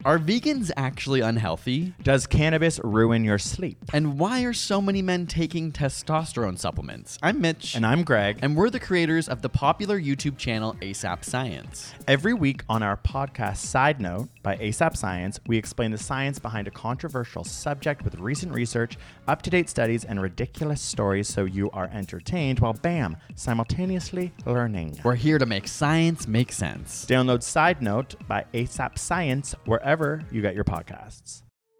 Are vegans actually unhealthy? Does cannabis ruin your sleep? And why are so many men taking testosterone supplements? I'm Mitch. And I'm Greg. And we're the creators of the popular YouTube channel ASAP Science. Every week on our podcast Side Note by ASAP Science, we explain the science behind a controversial subject with recent research, up-to-date studies, and ridiculous stories so you are entertained while, bam, simultaneously learning. We're here to make science make sense. Download Side Note by ASAP Science wherever you get your podcasts.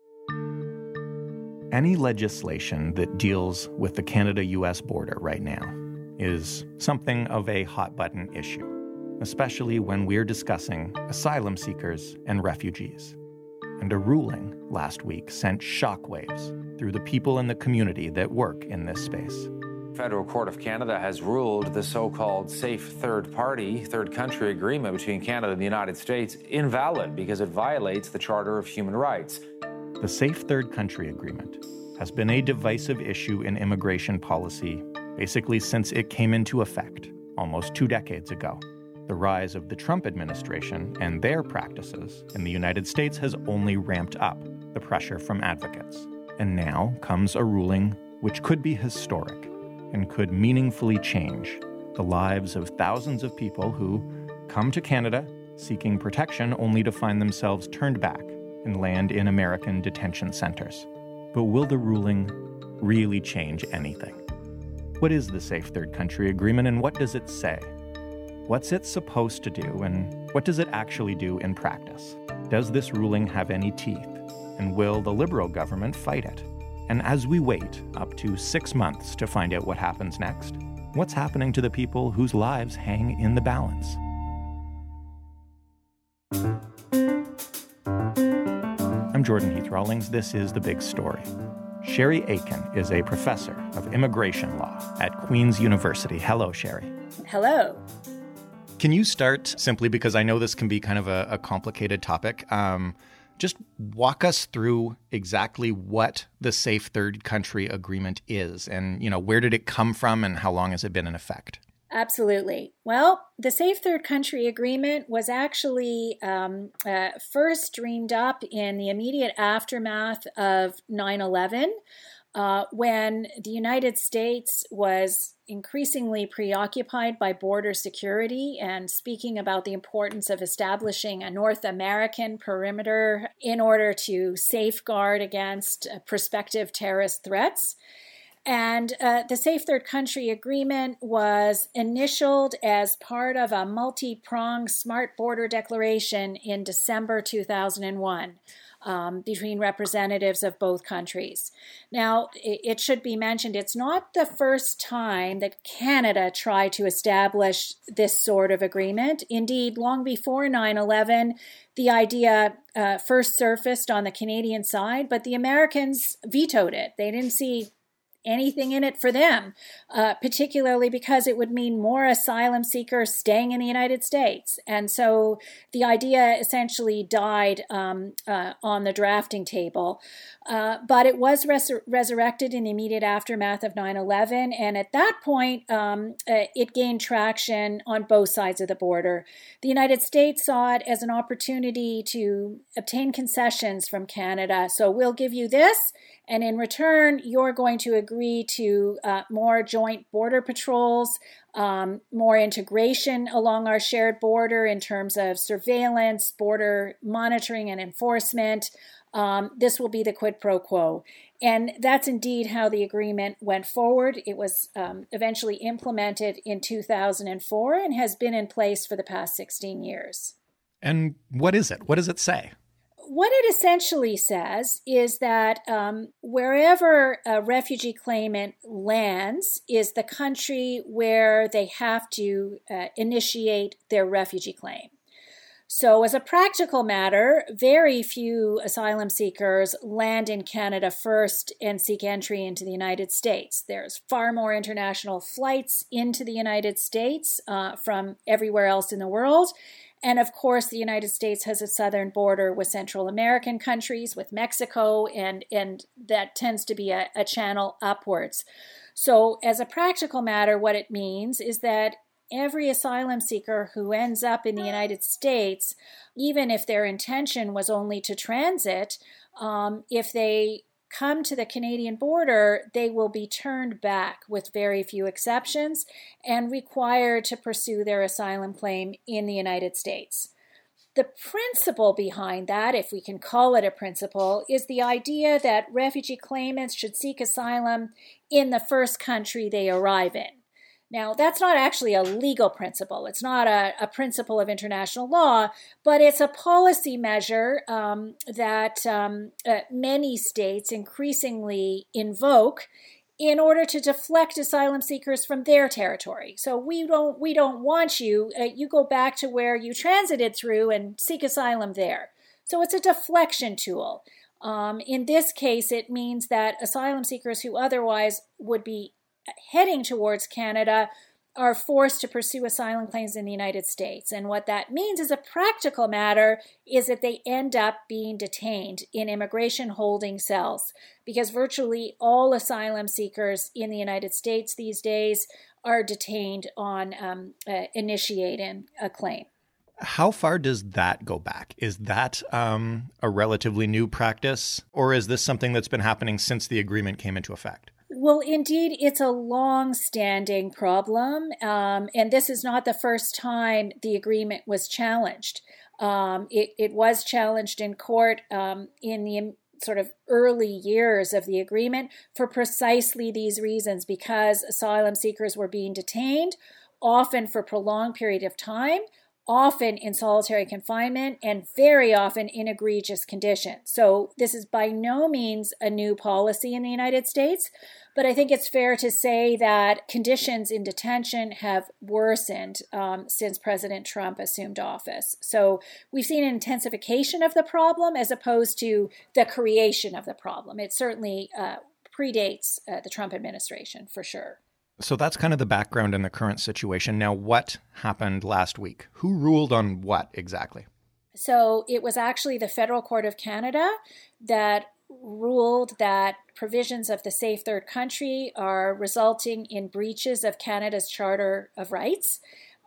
Any legislation that deals with the Canada-US border right now is something of a hot-button issue, especially when we're discussing asylum seekers and refugees. And a ruling last week sent shockwaves through the people in the community that work in this space. Federal Court of Canada has ruled the so-called safe third country agreement between Canada and the United States invalid because it violates the Charter of Human Rights. The Safe Third Country Agreement has been a divisive issue in immigration policy basically since it came into effect almost 2 decades ago. The rise of the Trump administration and their practices in the United States has only ramped up the pressure from advocates. And now comes a ruling which could be historic and could meaningfully change the lives of thousands of people who come to Canada seeking protection only to find themselves turned back and land in American detention centers. But will the ruling really change anything? What is the Safe Third Country Agreement and what does it say? What's it supposed to do and what does it actually do in practice? Does this ruling have any teeth? And will the Liberal government fight it? And as we wait up to 6 months to find out what happens next, what's happening to the people whose lives hang in the balance? I'm Jordan Heath Rawlings. This is The Big Story. Sherry Aiken is a professor of immigration law at Queen's University. Hello, Sherry. Hello. Can you start, simply because I know this can be kind of a complicated topic, just walk us through exactly what the Safe Third Country Agreement is and, where did it come from and how long has it been in effect? Absolutely. Well, the Safe Third Country Agreement was actually first dreamed up in the immediate aftermath of 9/11, when the United States was increasingly preoccupied by border security and speaking about the importance of establishing a North American perimeter in order to safeguard against prospective terrorist threats. And the Safe Third Country Agreement was initialed as part of a multi-pronged Smart Border Declaration in December 2001. Between representatives of both countries. Now, it should be mentioned, it's not the first time that Canada tried to establish this sort of agreement. Indeed, long before 9/11, the idea first surfaced on the Canadian side, but the Americans vetoed it. They didn't see anything in it for them, particularly because it would mean more asylum seekers staying in the United States. And so the idea essentially died on the drafting table. But it was resurrected in the immediate aftermath of 9/11. And at that point, it gained traction on both sides of the border. The United States saw it as an opportunity to obtain concessions from Canada. So we'll give you this, and in return, you're going to agree to more joint border patrols, more integration along our shared border in terms of surveillance, border monitoring and enforcement. This will be the quid pro quo. And that's indeed how the agreement went forward. It was eventually implemented in 2004 and has been in place for the past 16 years. And what is it? What does it say? What it essentially says is that wherever a refugee claimant lands is the country where they have to initiate their refugee claim. So as a practical matter, very few asylum seekers land in Canada first and seek entry into the United States. There's far more international flights into the United States from everywhere else in the world. And of course, the United States has a southern border with Central American countries, with Mexico, and that tends to be a channel upwards. So as a practical matter, what it means is that every asylum seeker who ends up in the United States, even if their intention was only to transit, if they come to the Canadian border, they will be turned back with very few exceptions and required to pursue their asylum claim in the United States. The principle behind that, if we can call it a principle, is the idea that refugee claimants should seek asylum in the first country they arrive in. Now, that's not actually a legal principle. It's not a principle of international law, but it's a policy measure that many states increasingly invoke in order to deflect asylum seekers from their territory. So we don't want you. You go back to where you transited through and seek asylum there. So it's a deflection tool. In this case, it means that asylum seekers who otherwise would be heading towards Canada are forced to pursue asylum claims in the United States. And what that means as a practical matter is that they end up being detained in immigration holding cells, because virtually all asylum seekers in the United States these days are detained on initiating a claim. How far does that go back? Is that a relatively new practice, or is this something that's been happening since the agreement came into effect? Well, indeed, it's a long-standing problem, and this is not the first time the agreement was challenged. It was challenged in court in the sort of early years of the agreement for precisely these reasons, because asylum seekers were being detained, often for a prolonged period of time, often in solitary confinement, and very often in egregious conditions. So this is by no means a new policy in the United States, but I think it's fair to say that conditions in detention have worsened since President Trump assumed office. So we've seen an intensification of the problem as opposed to the creation of the problem. It certainly predates the Trump administration, for sure. So that's kind of the background in the current situation. Now, what happened last week? Who ruled on what exactly? So it was actually the Federal Court of Canada that ruled that provisions of the Safe Third Country are resulting in breaches of Canada's Charter of Rights,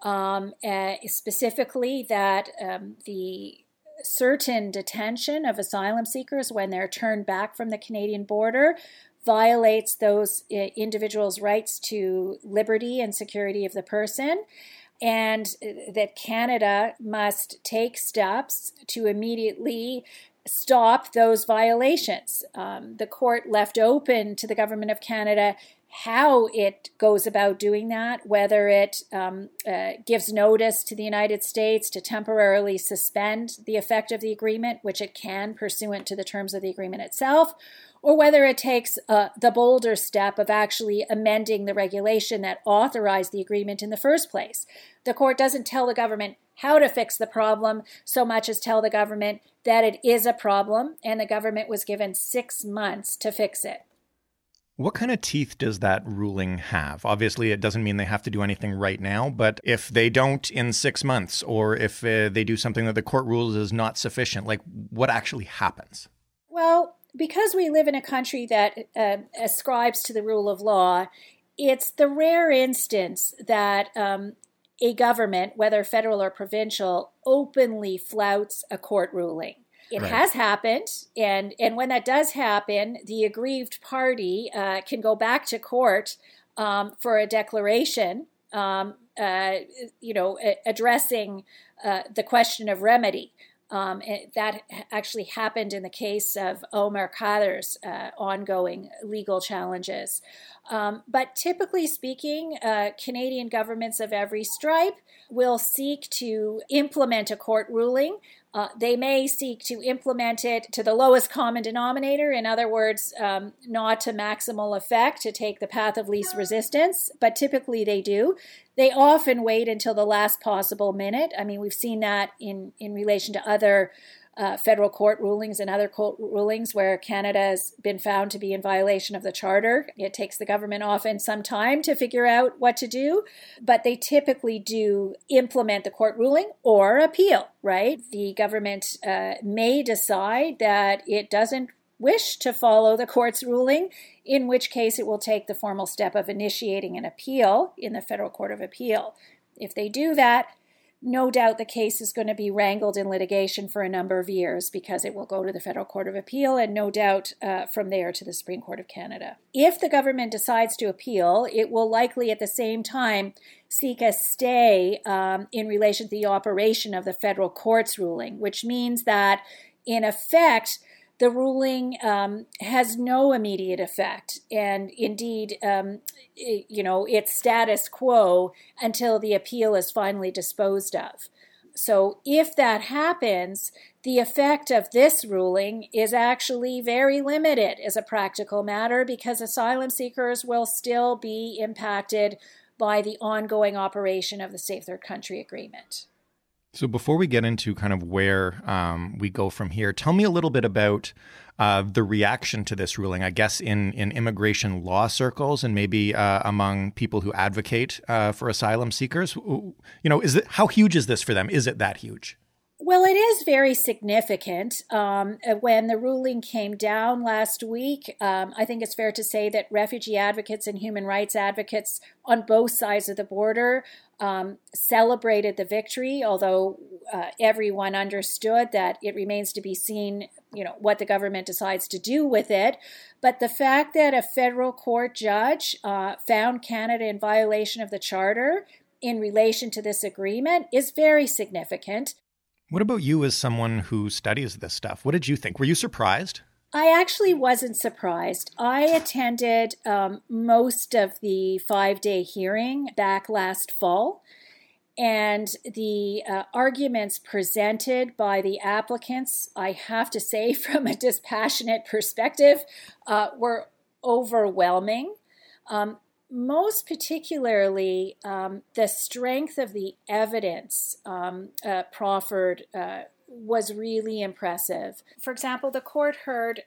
specifically that the certain detention of asylum seekers when they're turned back from the Canadian border violates those individuals' rights to liberty and security of the person, and that Canada must take steps to immediately stop those violations. The court left open to the Government of Canada how it goes about doing that, whether it gives notice to the United States to temporarily suspend the effect of the agreement, which it can pursuant to the terms of the agreement itself, or whether it takes the bolder step of actually amending the regulation that authorized the agreement in the first place. The court doesn't tell the government how to fix the problem so much as tell the government that it is a problem, and the government was given 6 months to fix it. What kind of teeth does that ruling have? Obviously, it doesn't mean they have to do anything right now, but if they don't in 6 months, or if they do something that the court rules is not sufficient, like what actually happens? Well, because we live in a country that ascribes to the rule of law, it's the rare instance that a government, whether federal or provincial, openly flouts a court ruling. It has happened, and when that does happen, the aggrieved party can go back to court for a declaration, addressing the question of remedy. That actually happened in the case of Omar Khadr's ongoing legal challenges. But typically speaking, Canadian governments of every stripe will seek to implement a court ruling. They may seek to implement it to the lowest common denominator, in other words, not to maximal effect, to take the path of least resistance, but typically they do. They often wait until the last possible minute. I mean, we've seen that in relation to other federal court rulings and other court rulings where Canada has been found to be in violation of the Charter. It takes the government often some time to figure out what to do, but they typically do implement the court ruling or appeal, right? The government may decide that it doesn't wish to follow the court's ruling, in which case it will take the formal step of initiating an appeal in the Federal Court of Appeal. If they do that, no doubt the case is going to be wrangled in litigation for a number of years because it will go to the Federal Court of Appeal and no doubt from there to the Supreme Court of Canada. If the government decides to appeal, it will likely at the same time seek a stay in relation to the operation of the federal court's ruling, which means that in effect, the ruling has no immediate effect, and indeed, it's status quo until the appeal is finally disposed of. So if that happens, the effect of this ruling is actually very limited as a practical matter because asylum seekers will still be impacted by the ongoing operation of the Safe Third Country Agreement. So before we get into kind of where we go from here, tell me a little bit about the reaction to this ruling, I guess, in immigration law circles and maybe among people who advocate for asylum seekers. How huge is this for them? Is it that huge? Well, it is very significant. When the ruling came down last week, I think it's fair to say that refugee advocates and human rights advocates on both sides of the border celebrated the victory, although everyone understood that it remains to be seen, what the government decides to do with it. But the fact that a federal court judge found Canada in violation of the Charter in relation to this agreement is very significant. What about you as someone who studies this stuff? What did you think? Were you surprised? I actually wasn't surprised. I attended most of the 5-day hearing back last fall, and the arguments presented by the applicants, I have to say from a dispassionate perspective, were overwhelming. Most particularly, the strength of the evidence proffered was really impressive. For example, the court heard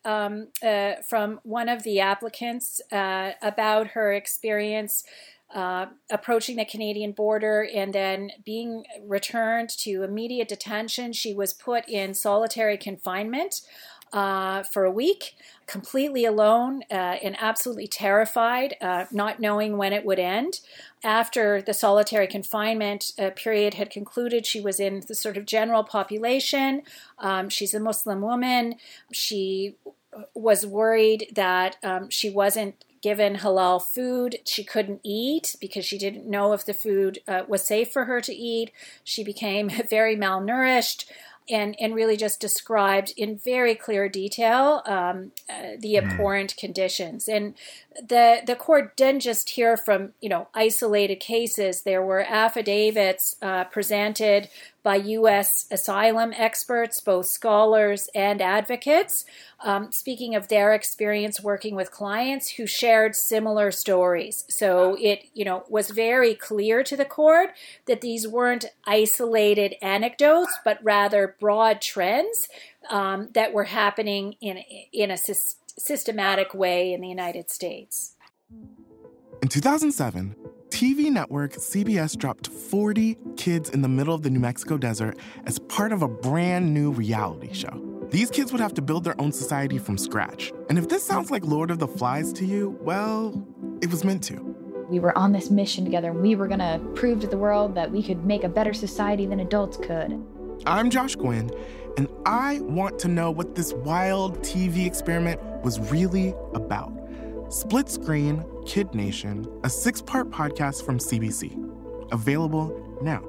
from one of the applicants about her experience approaching the Canadian border and then being returned to immediate detention. She was put in solitary confinement for a week, completely alone and absolutely terrified, not knowing when it would end. After the solitary confinement period had concluded, she was in the sort of general population. She's a Muslim woman. She was worried that she wasn't given halal food. She couldn't eat because she didn't know if the food was safe for her to eat. She became very malnourished. And really just described in very clear detail the abhorrent conditions. And the court didn't just hear from, isolated cases. There were affidavits presented by U.S. asylum experts, both scholars and advocates, speaking of their experience working with clients who shared similar stories. So it, was very clear to the court that these weren't isolated anecdotes, but rather broad trends that were happening in a systematic way in the United States. In 2007, TV network CBS dropped 40 kids in the middle of the New Mexico desert as part of a brand new reality show. These kids would have to build their own society from scratch. And if this sounds like Lord of the Flies to you, well, it was meant to. We were on this mission together, and we were going to prove to the world that we could make a better society than adults could. I'm Josh Gwynn, and I want to know what this wild TV experiment was really about. Split Screen, Kid Nation, a 6-part podcast from CBC. Available now.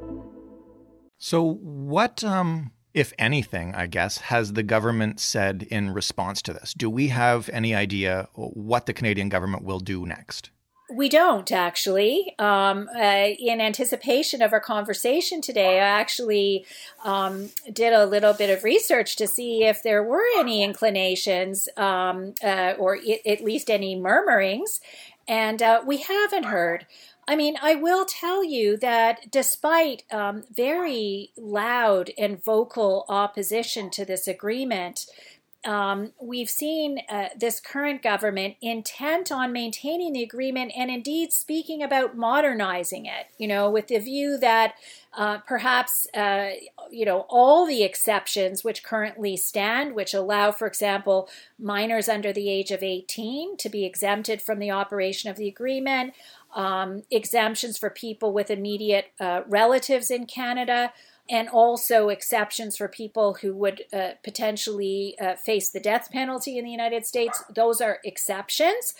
So what, if anything, I guess, has the government said in response to this? Do we have any idea what the Canadian government will do next? We don't, actually. In anticipation of our conversation today, I actually did a little bit of research to see if there were any inclinations or at least any murmurings, and we haven't heard. I mean, I will tell you that despite very loud and vocal opposition to this agreement, we've seen this current government intent on maintaining the agreement and indeed speaking about modernizing it, with the view that perhaps, all the exceptions which currently stand, which allow, for example, minors under the age of 18 to be exempted from the operation of the agreement, exemptions for people with immediate relatives in Canada, and also exceptions for people who would potentially face the death penalty in the United States. Those are exceptions.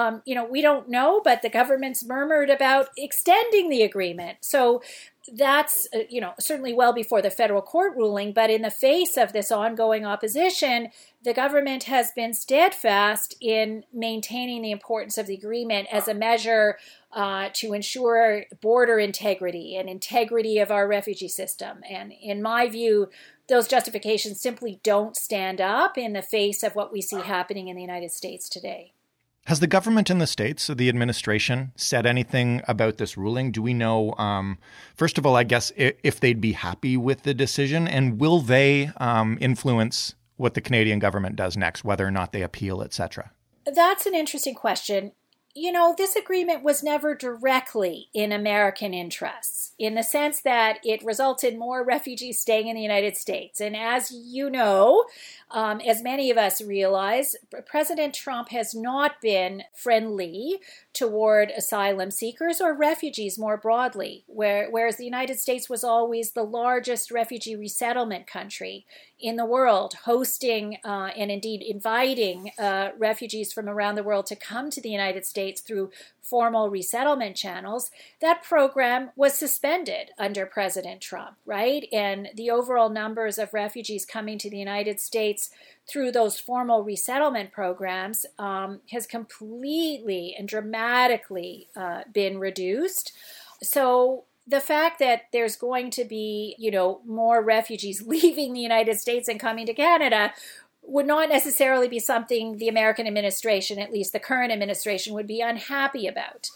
We don't know, but the government's murmured about extending the agreement. So that's, certainly well before the federal court ruling, but in the face of this ongoing opposition, the government has been steadfast in maintaining the importance of the agreement as a measure to ensure border integrity and integrity of our refugee system. And in my view, those justifications simply don't stand up in the face of what we see happening in the United States today. Has the government in the States, the administration, said anything about this ruling? Do we know, first of all, I guess, if they'd be happy with the decision? And will they influence what the Canadian government does next, whether or not they appeal, et cetera? That's an interesting question. This agreement was never directly in American interests, in the sense that it results in more refugees staying in the United States. And as you know, as many of us realize, President Trump has not been friendly toward asylum seekers or refugees more broadly, whereas the United States was always the largest refugee resettlement country in the world, hosting and indeed inviting refugees from around the world to come to the United States through formal resettlement channels. That program was suspended under President Trump, right? And the overall numbers of refugees coming to the United States through those formal resettlement programs has completely and dramatically been reduced. So the fact that there's going to be, more refugees leaving the United States and coming to Canada would not necessarily be something the American administration, at least the current administration, would be unhappy about.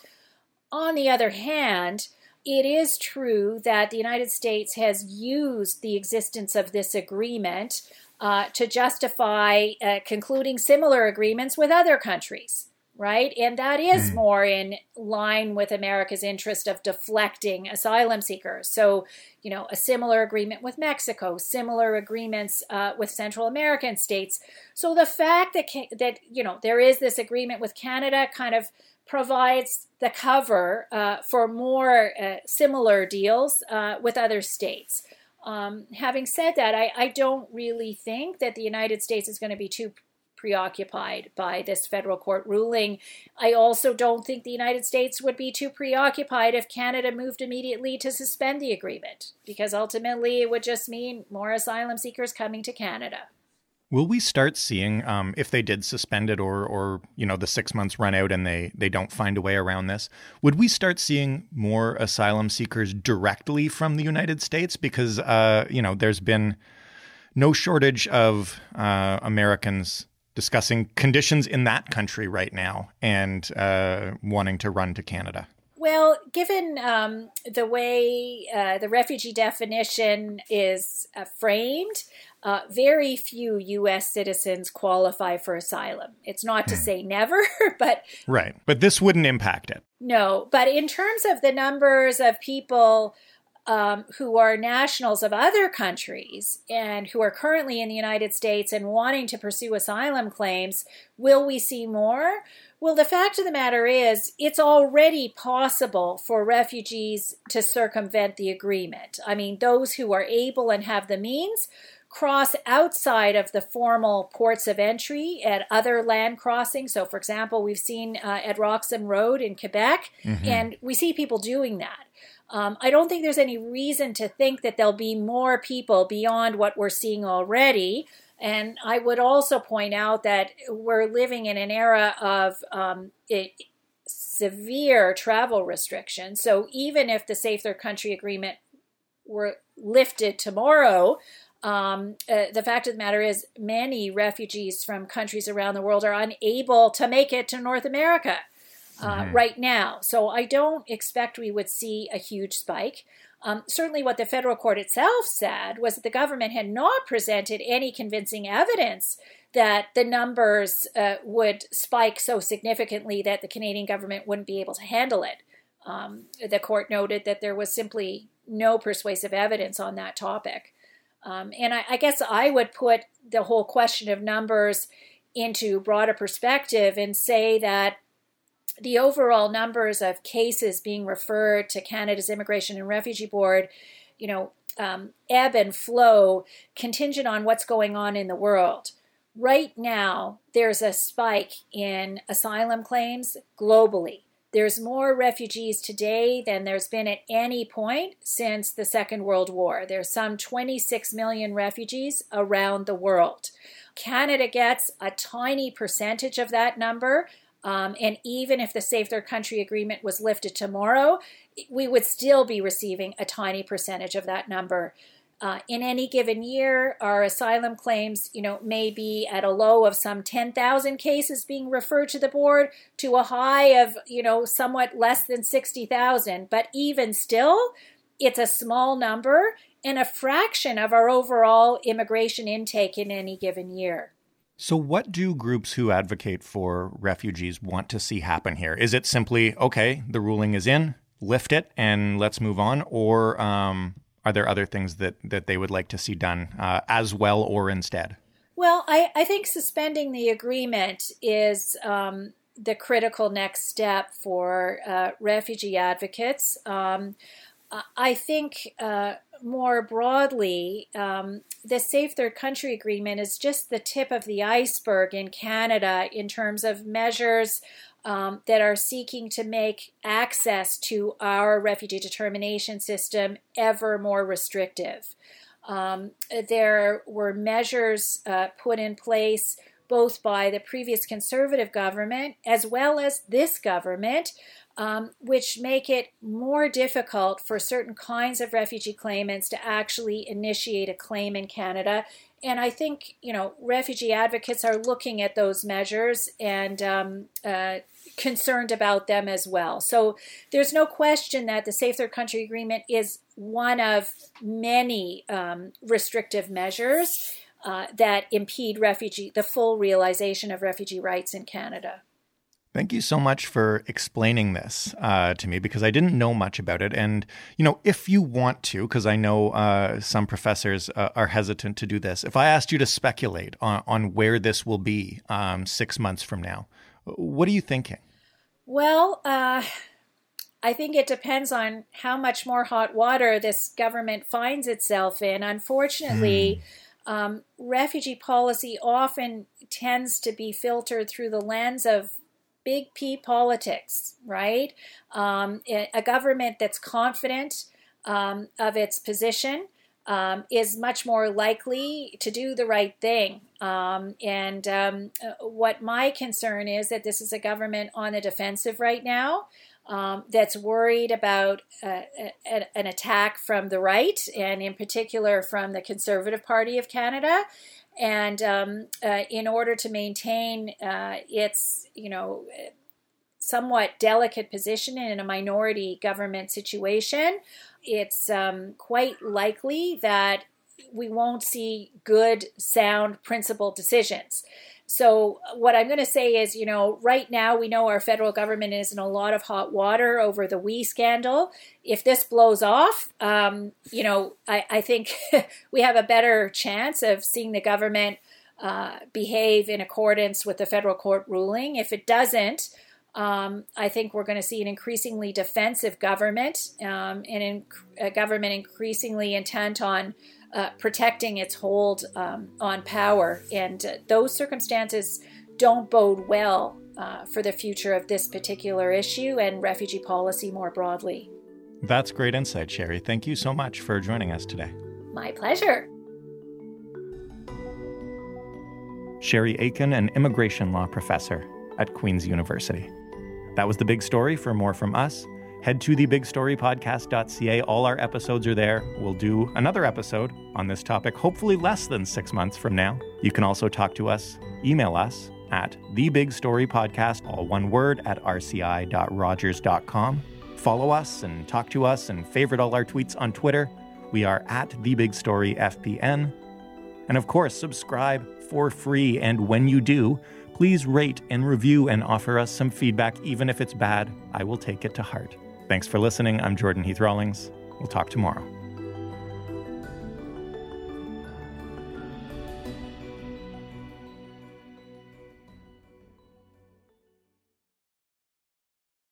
On the other hand, it is true that the United States has used the existence of this agreement to justify concluding similar agreements with other countries, right? And that is more in line with America's interest of deflecting asylum seekers. So, a similar agreement with Mexico, similar agreements with Central American states. So the fact that there is this agreement with Canada kind of provides the cover for more similar deals with other states. Having said that, I don't really think that the United States is going to be too preoccupied by this federal court ruling. I also don't think the United States would be too preoccupied if Canada moved immediately to suspend the agreement, because ultimately it would just mean more asylum seekers coming to Canada. Will we start seeing, if they did suspend it or the 6 months run out and they don't find a way around this, would we start seeing more asylum seekers directly from the United States? Because, there's been no shortage of Americans discussing conditions in that country right now and wanting to run to Canada. Well, given the way the refugee definition is framed, very few U.S. citizens qualify for asylum. It's not to say never, but... Right. But this wouldn't impact it. No. But in terms of the numbers of people who are nationals of other countries and who are currently in the United States and wanting to pursue asylum claims, will we see more? Well, the fact of the matter is, it's already possible for refugees to circumvent the agreement. I mean, those who are able and have the means cross outside of the formal ports of entry at other land crossings. So, for example, we've seen at Roxham Road in Quebec, and we see people doing that. I don't think there's any reason to think that there'll be more people beyond what we're seeing already. And I would also point out that we're living in an era of severe travel restrictions. So even if the Safe Third Country Agreement were lifted tomorrow, the fact of the matter is many refugees from countries around the world are unable to make it to North America right now. So I don't expect we would see a huge spike. Certainly what the federal court itself said was that the government had not presented any convincing evidence that the numbers would spike so significantly that the Canadian government wouldn't be able to handle it. The court noted that there was simply no persuasive evidence on that topic. And I guess I would put the whole question of numbers into broader perspective and say that the overall numbers of cases being referred to Canada's Immigration and Refugee Board, ebb and flow contingent on what's going on in the world. Right now, there's a spike in asylum claims globally. There's more refugees today than there's been at any point since the Second World War. There's some 26 million refugees around the world. Canada gets a tiny percentage of that number. And even if the Safe Third Country Agreement was lifted tomorrow, we would still be receiving a tiny percentage of that number. In any given year, our asylum claims, may be at a low of some 10,000 cases being referred to the board to a high of, somewhat less than 60,000. But even still, it's a small number and a fraction of our overall immigration intake in any given year. So what do groups who advocate for refugees want to see happen here? Is it simply, okay, the ruling is in, lift it, and let's move on? Or are there other things that they would like to see done as well or instead? Well, I think suspending the agreement is the critical next step for refugee advocates. I think more broadly, the Safe Third Country Agreement is just the tip of the iceberg in Canada in terms of measures that are seeking to make access to our refugee determination system ever more restrictive. There were measures put in place both by the previous Conservative government as well as this government, which make it more difficult for certain kinds of refugee claimants to actually initiate a claim in Canada. And I think, refugee advocates are looking at those measures and concerned about them as well. So there's no question that the Safe Third Country Agreement is one of many restrictive measures that impede the full realization of refugee rights in Canada. Thank you so much for explaining this to me, because I didn't know much about it. And, if you want to, because I know some professors are hesitant to do this, if I asked you to speculate on where this will be 6 months from now, what are you thinking? Well, I think it depends on how much more hot water this government finds itself in. Unfortunately, refugee policy often tends to be filtered through the lens of big P politics, right? A government that's confident of its position is much more likely to do the right thing. What my concern is that this is a government on the defensive right now that's worried about an attack from the right, and in particular from the Conservative Party of Canada. And in order to maintain its, somewhat delicate position in a minority government situation, it's quite likely that we won't see good, sound, principled decisions. So what I'm going to say is, right now we know our federal government is in a lot of hot water over the WE scandal. If this blows off, I think we have a better chance of seeing the government behave in accordance with the federal court ruling. If it doesn't, I think we're going to see an increasingly defensive government and a government increasingly intent on protecting its hold on power. And those circumstances don't bode well for the future of this particular issue and refugee policy more broadly. That's great insight, Sherry. Thank you so much for joining us today. My pleasure. Sherry Aitken, an immigration law professor at Queen's University. That was The Big Story. For more from us, head to thebigstorypodcast.ca. All our episodes are there. We'll do another episode on this topic, hopefully less than 6 months from now. You can also talk to us, email us at thebigstorypodcast, all one word, at rci.rogers.com. Follow us and talk to us and favorite all our tweets on Twitter. We are at TheBigStoryFPN. And of course, subscribe for free. And when you do, please rate and review and offer us some feedback. Even if it's bad, I will take it to heart. Thanks for listening. I'm Jordan Heath Rawlings. We'll talk tomorrow.